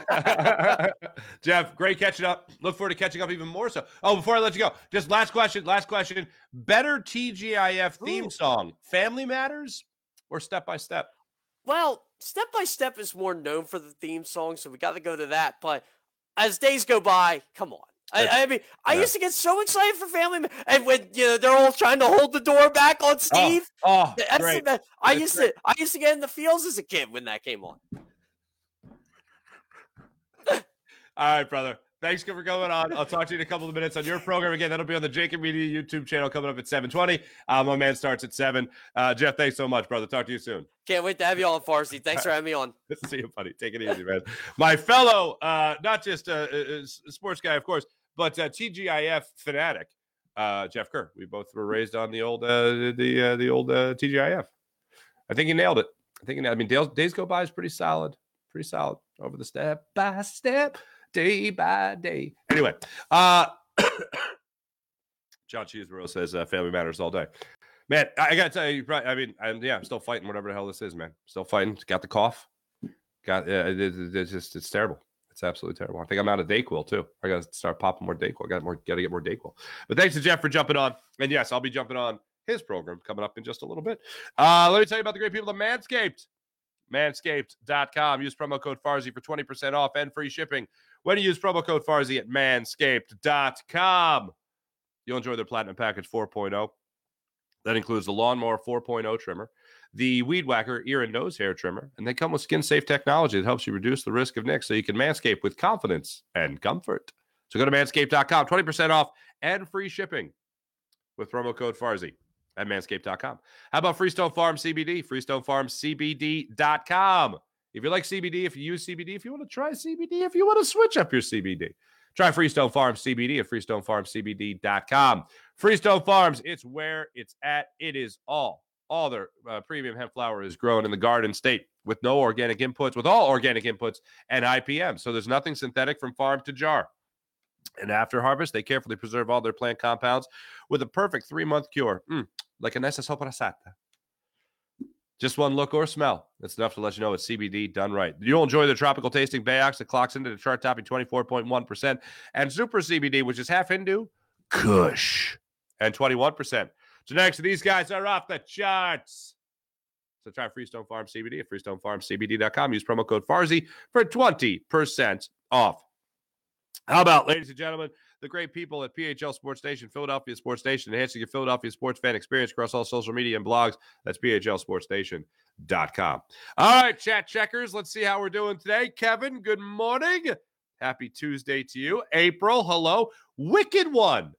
Jeff, great catching up. Look forward to catching up even more so. Oh, before I let you go, just last question, last question. Better T G I F theme Ooh. song, Family Matters or Step by Step? Well, Step by Step is more known for the theme song, so we got to go to that. But as days go by, come on. I, I mean, I yeah. used to get so excited for Family Matters, and when you know they're all trying to hold the door back on Steve. Oh, oh that's great. The, I that's used great. to, I used to get in the feels as a kid when that came on. All right, brother. Thanks for coming on. I'll talk to you in a couple of minutes on your program. Again, that'll be on the Jacob Media YouTube channel coming up at seven twenty. Uh, my man starts at seven. Uh, Jeff, thanks so much, brother. Talk to you soon. Can't wait to have you on, Farsi. Thanks for having me on. Good to see you, buddy. Take it easy, man. My fellow, uh, not just a, a sports guy, of course, but uh, T G I F fanatic, uh, Jeff Kerr. We both were raised on the old, uh, the uh, the old uh, T G I F. I think he nailed it. I think he nailed it. I mean, Days, Days Go By is pretty solid. pretty solid over the step by step, day by day. Anyway, uh, John Cheeseborough says uh, family matters all day. Man, I got to tell you, I mean, I'm, yeah, I'm still fighting whatever the hell this is, man. Still fighting. Got the cough. Got uh, it, it, it's just, it's terrible. It's absolutely terrible. I think I'm out of Dayquil, too. I got to start popping more Dayquil. I got more, got to get more Dayquil. But thanks to Jeff for jumping on. And yes, I'll be jumping on his program coming up in just a little bit. Uh, let me tell you about the great people at Manscaped. Manscaped dot com. Use promo code Farzy for twenty percent off and free shipping when you use promo code Farzy at Manscaped dot com. You'll enjoy their Platinum Package four point oh. That includes the Lawnmower four point oh trimmer, the Weed Whacker ear and nose hair trimmer, and they come with skin-safe technology that helps you reduce the risk of nicks so you can manscape with confidence and comfort. So go to Manscaped dot com, twenty percent off and free shipping with promo code Farzy at Manscaped dot com. How about Freestone Farm C B D? Freestone Farm C B D dot com. If you like C B D, if you use C B D, if you want to try C B D, if you want to switch up your C B D, try Freestone Farm C B D at Freestone Farm C B D dot com. Freestone Farms, it's where it's at. It is all. All their uh, premium hemp flower is grown in the Garden State with no organic inputs, with all organic inputs and I P M. So there's nothing synthetic from farm to jar. And after harvest, they carefully preserve all their plant compounds with a perfect three-month cure, mm, like a nessa soprasata. Just one look or smell. That's enough to let you know it's C B D done right. You'll enjoy the tropical tasting Bayox that clocks into the chart topping twenty-four point one percent, and Super C B D, which is half Hindu, Kush, and twenty-one percent. Genetics of these guys are off the charts. So try Freestone Farm C B D at Freestone Farm C B D dot com. Use promo code Farzy for twenty percent off. How about, ladies and gentlemen, the great people at P H L Sports Station, Philadelphia Sports Station, enhancing your Philadelphia sports fan experience across all social media and blogs. That's P H L Sports Station dot com. All right, chat checkers, let's see how we're doing today. Kevin, good morning. Happy Tuesday to you. April, hello. Wicked One.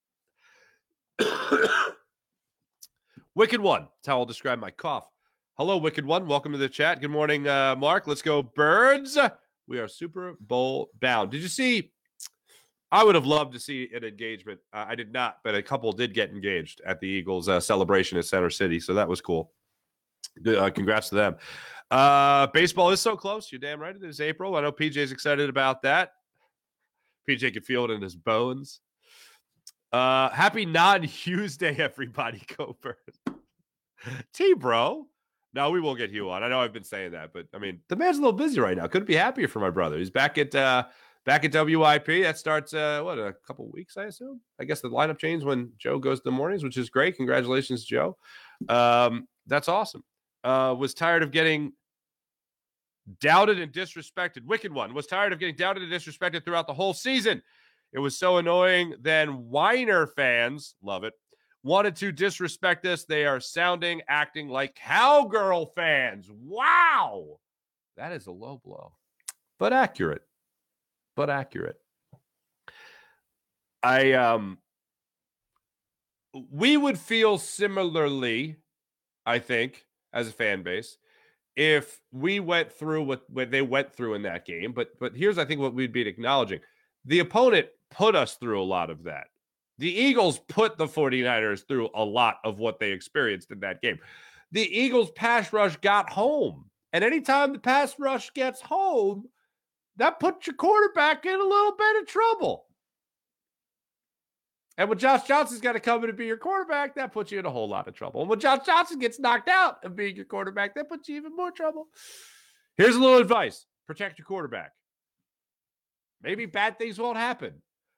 Wicked One. That's how I'll describe my cough. Hello, Wicked One. Welcome to the chat. Good morning, uh, Mark. Let's go, Birds. We are Super Bowl bound. Did you see? I would have loved to see an engagement. Uh, I did not, but a couple did get engaged at the Eagles uh, celebration at Center City, so that was cool. Good, uh, congrats to them. Uh, baseball is so close. You're damn right. It is April. I know P J's excited about that. P J can feel it in his bones. Uh, happy non-Hughes Day, everybody. Go Birds. T-Bro. No, we won't get Hugh on. I know I've been saying that, but, I mean, the man's a little busy right now. Couldn't be happier for my brother. He's back at uh, back at W I P. That starts, uh, what, a couple weeks, I assume? I guess the lineup changed when Joe goes to the mornings, which is great. Congratulations, Joe. Um, that's awesome. Uh, was tired of getting doubted and disrespected. Wicked One was tired of getting doubted and disrespected throughout the whole season. It was so annoying. Then Weiner fans, love it, wanted to disrespect us. They are sounding, acting like cowgirl fans. Wow. That is a low blow, but accurate, but accurate. I, um, we would feel similarly, I think, as a fan base, if we went through what, what they went through in that game. But, but here's, I think, what we'd be acknowledging. The opponent put us through a lot of that. The Eagles put the 49ers through a lot of what they experienced in that game. The Eagles pass rush got home. And anytime the pass rush gets home, that puts your quarterback in a little bit of trouble. And when Josh Johnson's got to come in and be your quarterback, that puts you in a whole lot of trouble. And when Josh Johnson gets knocked out of being your quarterback, that puts you even more trouble. Here's a little advice. Protect your quarterback. Maybe bad things won't happen.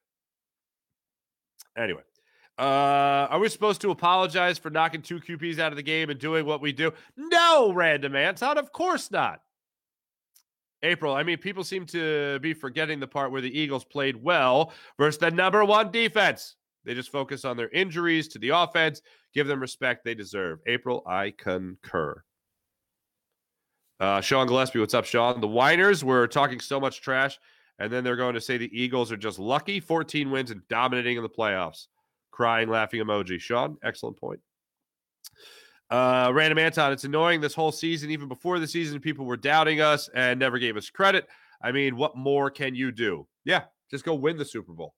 Anyway, uh, are we supposed to apologize for knocking two Q Ps out of the game and doing what we do? No, Random Anton, of course not. April, I mean, people seem to be forgetting the part where the Eagles played well versus the number one defense. They just focus on their injuries to the offense. Give them respect they deserve. April, I concur. Uh, Sean Gillespie, what's up, Sean? The Whiners were talking so much trash, and then they're going to say the Eagles are just lucky. fourteen wins and dominating in the playoffs. Crying, laughing emoji. Sean, excellent point. Uh, Random Anton, it's annoying this whole season. Even before the season, people were doubting us and never gave us credit. I mean, what more can you do? Yeah, just go win the Super Bowl.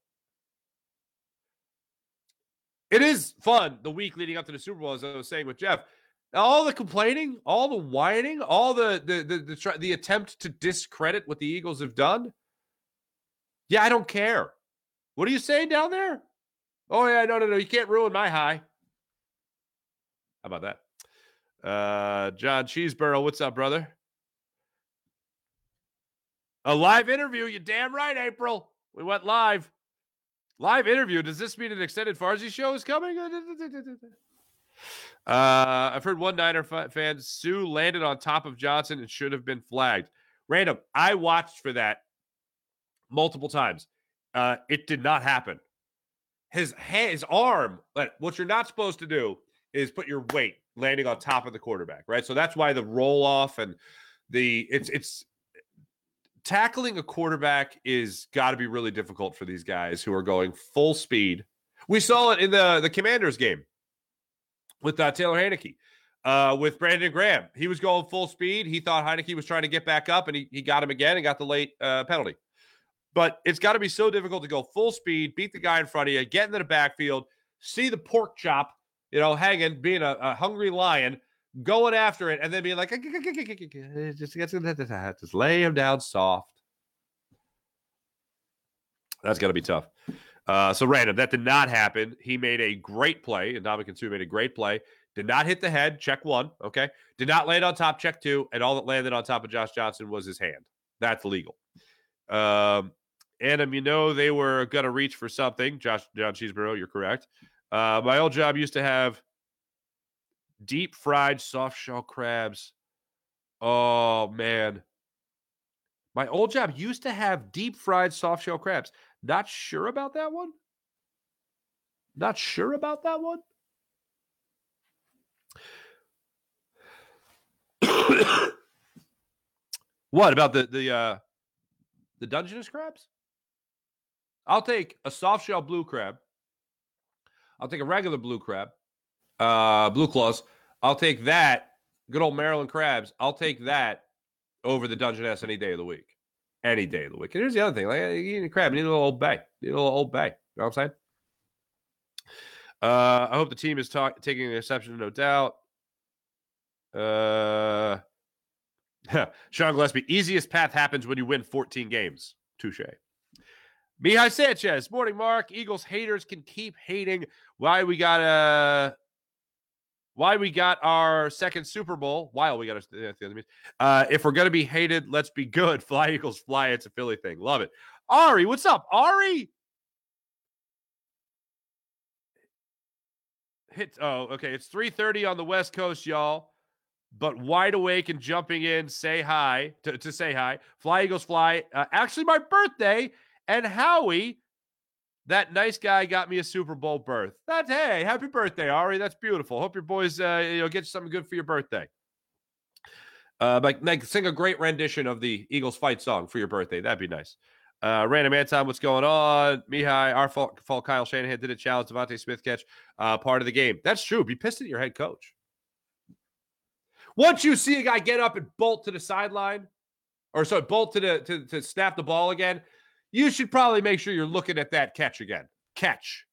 It is fun the week leading up to the Super Bowl, as I was saying with Jeff. All the complaining, all the whining, all the the the the, the, the attempt to discredit what the Eagles have done. Yeah, I don't care. What are you saying down there? Oh, yeah, no, no, no. You can't ruin my high. How about that? Uh, John Cheeseborough, what's up, brother? A live interview. You damn right, April. We went live. Live interview. Does this mean an extended Farzy show is coming? Uh, I've heard one Niner f- fan, Sue landed on top of Johnson and should have been flagged. Random. I watched for that multiple times. Uh, it did not happen. His hand, his arm, what you're not supposed to do is put your weight landing on top of the quarterback, right? So that's why the roll off and the it's it's tackling a quarterback is got to be really difficult for these guys who are going full speed. We saw it in the the Commanders game with uh, Taylor Heinicke, uh, with Brandon Graham. He was going full speed. He thought Heinicke was trying to get back up, and he, he got him again and got the late uh, penalty. But it's got to be so difficult to go full speed, beat the guy in front of you, get into the backfield, see the pork chop, you know, hanging, being a, a hungry lion, going after it, and then being like, just, just lay him down soft. That's got to be tough. Uh, so random. That did not happen. He made a great play, and Ndamukong Suh made a great play. Did not hit the head, check one, okay? Did not land on top, check two, and all that landed on top of Josh Johnson was his hand. That's legal. Um, Adam, you know they were going to reach for something. Josh, John Cheeseborough, you're correct. Uh, my old job used to have deep fried soft shell crabs. Oh, man. My old job used to have deep fried soft shell crabs. Not sure about that one. Not sure about that one. What about the the uh, the Dungeness crabs? I'll take a soft shell blue crab. I'll take a regular blue crab, uh, blue claws. I'll take that. Good old Maryland crabs. I'll take that over the Dungeness any day of the week. Any day of the week. And here's the other thing. Like, you need a crab. You need a little Old Bay. You need a little Old Bay. You know what I'm saying? Uh, I hope the team is talk- taking an exception, no doubt. Uh, Sean Gillespie, easiest path happens when you win fourteen games. Touche. Mihai Sanchez, morning, Mark. Eagles haters can keep hating why we got a why we got our second Super Bowl. While we got our, uh, if we're gonna be hated, let's be good. Fly Eagles, fly. It's a Philly thing. Love it. Ari, what's up, Ari? Hit. Oh, okay. It's three thirty on the West Coast, y'all. But wide awake and jumping in, say hi to, to say hi. Fly Eagles, fly. Uh, actually, my birthday. And Howie, that nice guy, got me a Super Bowl berth. That's, hey, happy birthday, Ari. That's beautiful. Hope your boys, uh, you know, get you something good for your birthday. Uh, like, like, sing a great rendition of the Eagles fight song for your birthday. That'd be nice. Uh, Random Anton, what's going on? Mihai, our fault, fault. Kyle Shanahan didn't challenge Devontae Smith catch uh, part of the game. That's true. Be pissed at your head coach. Once you see a guy get up and bolt to the sideline, or so bolt to the to, to snap the ball again, you should probably make sure you're looking at that catch again. Catch.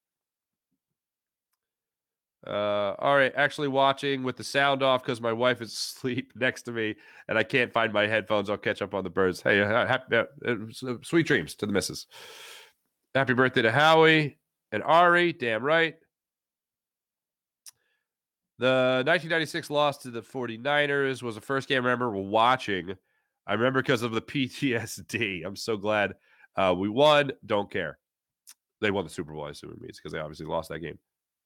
Uh, all right, actually watching with the sound off because my wife is asleep next to me and I can't find my headphones. I'll catch up on the birds. Hey, uh, happy, uh, uh, sweet dreams to the missus. Happy birthday to Howie and Ari. Damn right. The nineteen ninety-six loss to the forty-niners was the first game I remember watching. I remember because of the P T S D. I'm so glad uh, we won. Don't care. They won the Super Bowl, I assume it means, because they obviously lost that game.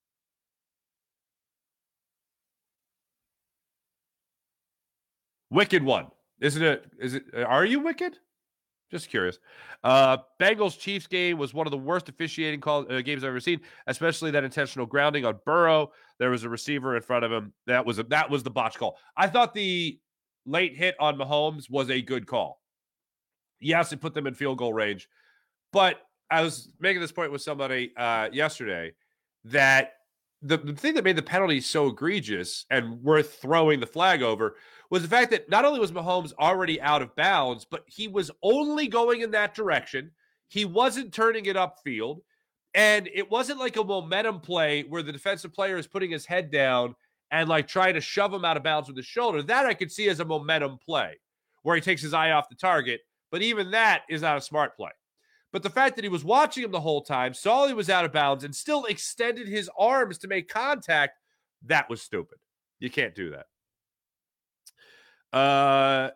Wicked won. Isn't it? Is it? Are you wicked? Just curious. Uh, Bengals Chiefs game was one of the worst officiating call, uh, games I've ever seen, especially that intentional grounding on Burrow. There was a receiver in front of him. That was a, that was the botch call. I thought the late hit on Mahomes was a good call. Yes, it put them in field goal range. But I was making this point with somebody uh, yesterday that the, the thing that made the penalty so egregious and worth throwing the flag over was the fact that not only was Mahomes already out of bounds, but he was only going in that direction. He wasn't turning it upfield. And it wasn't like a momentum play where the defensive player is putting his head down and like trying to shove him out of bounds with his shoulder. That I could see as a momentum play where he takes his eye off the target. But even that is not a smart play. But the fact that he was watching him the whole time, saw he was out of bounds, and still extended his arms to make contact, that was stupid. You can't do that. Uh,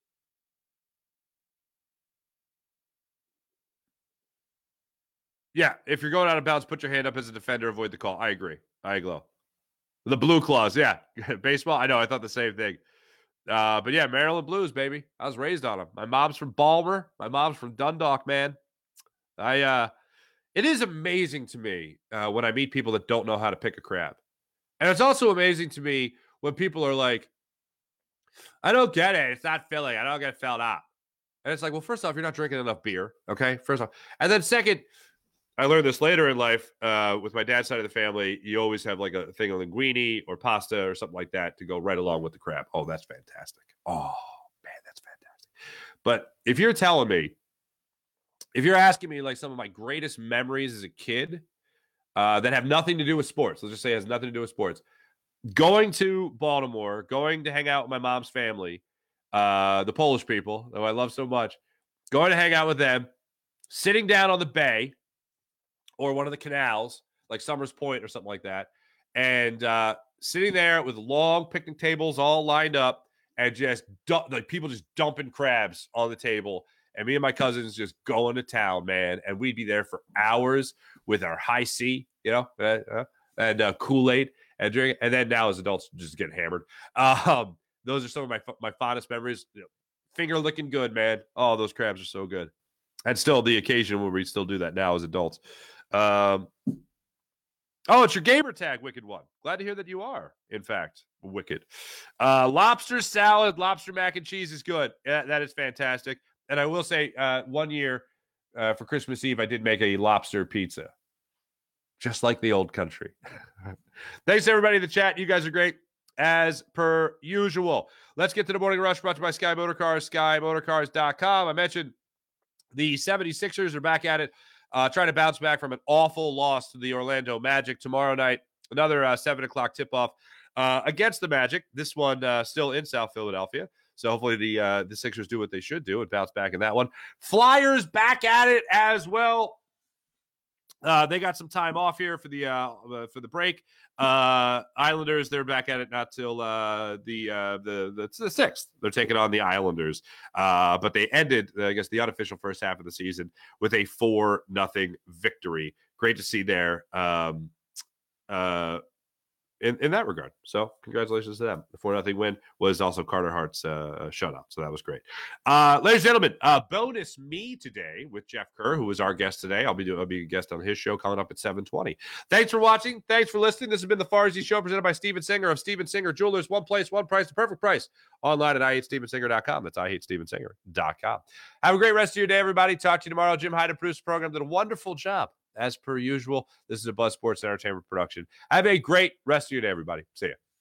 yeah, if you're going out of bounds, put your hand up as a defender, avoid the call. I agree. I agree. The Blue Claws, yeah. Baseball, I know, I thought the same thing. Uh, but yeah, Maryland Blues, baby. I was raised on them. My mom's from Balmer. My mom's from Dundalk, man. I, uh, it is amazing to me uh, when I meet people that don't know how to pick a crab. And it's also amazing to me when people are like, I don't get it. It's not filling. I don't get filled up. And it's like, well, first off, you're not drinking enough beer. Okay. First off. And then second, I learned this later in life uh, with my dad's side of the family. You always have like a thing of linguine or pasta or something like that to go right along with the crab. Oh, that's fantastic. Oh, man, that's fantastic. But if you're telling me, if you're asking me like some of my greatest memories as a kid uh, that have nothing to do with sports, let's just say it has nothing to do with sports, going to Baltimore, going to hang out with my mom's family, uh, the Polish people, who I love so much, going to hang out with them, sitting down on the bay or one of the canals, like Summers Point or something like that, and uh, sitting there with long picnic tables all lined up and just dump, like people just dumping crabs on the table. And me and my cousins just going to town, man. And we'd be there for hours with our high C, you know, uh, uh, and uh, Kool-Aid and drink. And then now as adults, just getting hammered. Um, those are some of my my fondest memories. You know, finger licking good, man. Oh, those crabs are so good. And still the occasion where we still do that now as adults. Um, oh, it's your gamer tag, Wicked One. Glad to hear that you are, in fact, wicked. Uh, lobster salad, lobster mac and cheese is good. Yeah, that is fantastic. And I will say, uh, one year uh, for Christmas Eve, I did make a lobster pizza, just like the old country. Thanks, everybody in the chat. You guys are great, as per usual. Let's get to the Morning Rush, brought to you by Sky Motorcars, sky motorcars dot com. I mentioned the seventy-sixers are back at it, uh, trying to bounce back from an awful loss to the Orlando Magic tomorrow night. Another uh, seven o'clock tip-off uh, against the Magic, this one uh, still in South Philadelphia. So hopefully the uh, the Sixers do what they should do and bounce back in that one. Flyers back at it as well. Uh, they got some time off here for the uh, for the break. Uh, Islanders, they're back at it not till uh, the, uh, the the the sixth. They're taking on the Islanders, uh, but they ended, I guess, the unofficial first half of the season with a four nothing victory. Great to see there. Um, uh, In, in that regard. So congratulations to them. The four nothing win was also Carter Hart's uh, shutout. So that was great. Uh, ladies and gentlemen, uh, bonus me today with Jeff Kerr, who is our guest today. I'll be doing, I'll be a guest on his show coming up at seven twenty. Thanks for watching. Thanks for listening. This has been the Farzy Show presented by Steven Singer of Steven Singer Jewelers. One place, one price, the perfect price. Online at I hate Steven Singer dot com. That's I hate Steven Singer dot com. Have a great rest of your day, everybody. Talk to you tomorrow. Jim Hyde produced the program. Did a wonderful job. As per usual, this is a Buzz Sports Entertainment production. Have a great rest of your day, everybody. See ya.